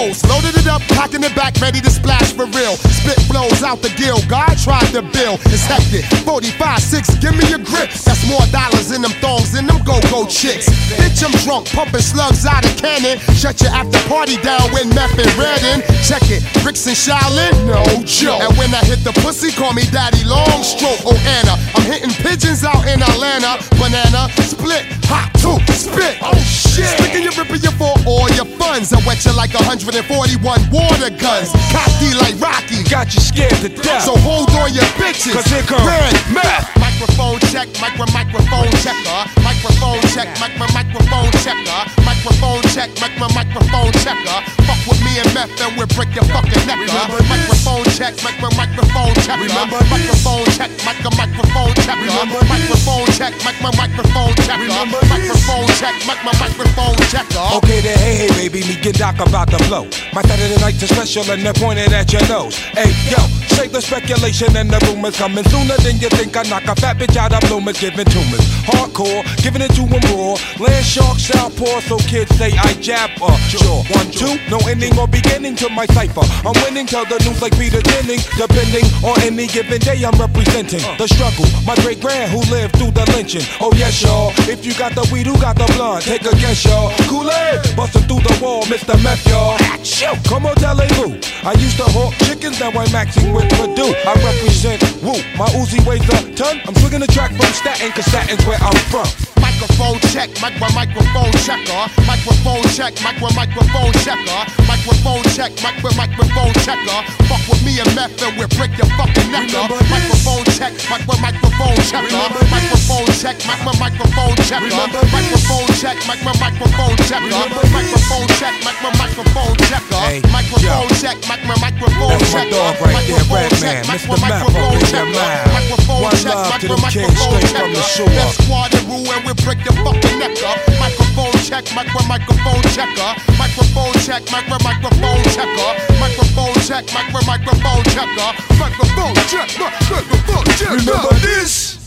flows. Loaded it up, cocking it back, ready to splash for real. Spit flows out the gill. God tried to build. It's hectic. 45-6, give me a grip. That's more dollars in them thongs than them go-go chicks. Bitch, I'm drunk, pumping slugs out of cannon. Shut your after party down with meth and Redden. Check it, Bricks and Shaolin, no joke. And when I hit the pussy, call me Daddy Longstroke. Oh Anna, I'm hitting pigeons out in Atlanta. Banana, split, hot, two, spit. Oh shit. Sticking your ripping you for all your funds. I wet you like 141 water guns. Cocky like Rocky. Got you scared to death. So hold on your bitches. Cause here comes Red Meth. Microphone check, microphone checker. Microphone check, microphone checker. Microphone check, microphone checker. Fuck with me and Meth and we'll break your fucking neck. Microphone check, microphone checker. Microphone check, microphone checker. Microphone check, microphone checker. Microphone check, microphone checker. Okay then, hey baby, me get Doc about to blow. My Saturday nights are special and they're pointed at your nose. Hey yo, save the speculation and the rumors coming sooner than you think. I knock a fat bitch out of bloomers, giving tumors. Hardcore, giving it to them raw. Land shark, southpaw, so kids say I jab up. Sure, 1, 2, no ending or beginning to my cipher. I'm winning, tell the news like Peter Jennings. Depending on any given day, I'm representing the struggle. My great grand who lived through the lynching. Oh yes, y'all. If you got the weed, who got the blunt? Take a guess, y'all. Kool-Aid, busting through the wall, Mr. Meth, y'all. Come on, tell who. I used to hawk chickens, now I'm maxing with Purdue. I represent Woo. My Uzi weighs a ton. I'm swinging the track from Staten, cause Staten's where I'm from. Microphone check, microphone checker. Microphone check, microphone checker. Microphone check, microphone checker. Fuck with me and Meth and we'll break your fucking neck up. Microphone check, microphone checker. Microphone check, microphone checker. Microphone check, microphone checker. Microphone check, microphone checker. Microphone check, microphone checker. Microphone check, microphone checker. Microphone check, microphone checker. Death Squad and rule and we'll break your fucking neck up. Microphone check, microphone checker. Microphone check, microphone checker. Microphone check, microphone checker. Microphone check, microphone checker. Remember this?